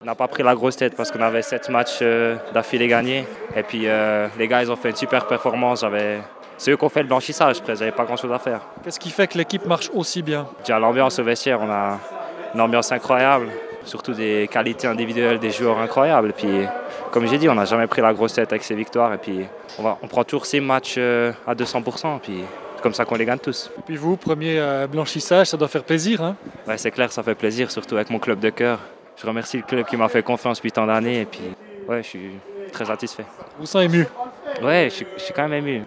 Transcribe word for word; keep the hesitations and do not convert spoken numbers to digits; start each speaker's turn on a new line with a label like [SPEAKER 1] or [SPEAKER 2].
[SPEAKER 1] On n'a pas pris la grosse tête parce qu'on avait sept matchs euh, d'affilée gagnés. Et puis euh, les gars, ils ont fait une super performance. J'avais... C'est eux qui ont fait le blanchissage, presque. J'avais pas grand-chose à faire.
[SPEAKER 2] Qu'est-ce qui fait que l'équipe marche aussi bien?
[SPEAKER 1] Déjà, l'ambiance au vestiaire, on a une ambiance incroyable. Surtout des qualités individuelles des joueurs incroyables. Et puis, comme j'ai dit, on n'a jamais pris la grosse tête avec ces victoires. Et puis, on, va, on prend toujours ces matchs euh, à deux cents pour cent. Puis, c'est comme ça qu'on les gagne tous.
[SPEAKER 2] Et puis vous, premier euh, blanchissage, ça doit faire plaisir, hein?
[SPEAKER 1] Ouais, c'est clair, ça fait plaisir, surtout avec mon club de cœur. Je remercie le club qui m'a fait confiance depuis tant d'années. Et puis, ouais, je suis très satisfait.
[SPEAKER 2] Vous vous sentez ému?
[SPEAKER 1] Ouais, je suis, je suis quand même ému.